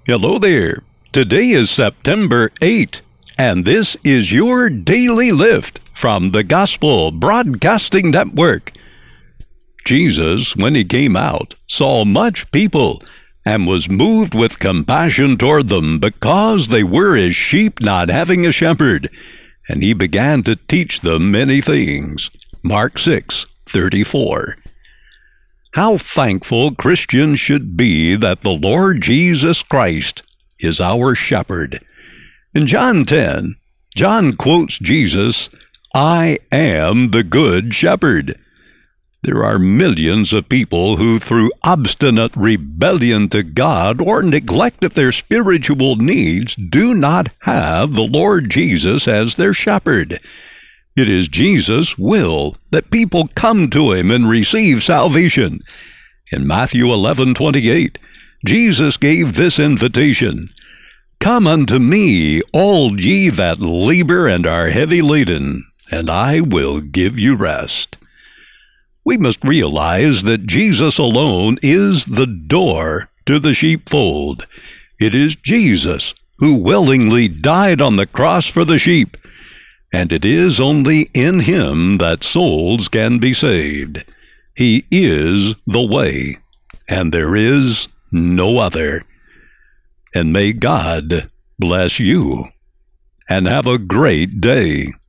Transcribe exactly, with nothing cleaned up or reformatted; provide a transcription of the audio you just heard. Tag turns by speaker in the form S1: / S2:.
S1: Hello there. Today is September eighth, and this is your Daily Lift from the Gospel Broadcasting Network. Jesus, when he came out, saw much people and was moved with compassion toward them because they were as sheep not having a shepherd, and he began to teach them many things. Mark six thirty-four. How thankful Christians should be that the Lord Jesus Christ is our shepherd. In John ten, John quotes Jesus, "I am the good shepherd." There are millions of people who, through obstinate rebellion to God or neglect of their spiritual needs, do not have the Lord Jesus as their shepherd. It is Jesus' will that people come to him and receive salvation. In Matthew eleven twenty-eight, Jesus gave this invitation, "Come unto me, all ye that labor and are heavy laden, and I will give you rest." We must realize that Jesus alone is the door to the sheepfold. It is Jesus who willingly died on the cross for the sheep, and it is only in him that souls can be saved. He is the way, and there is no other. And may God bless you, and have a great day.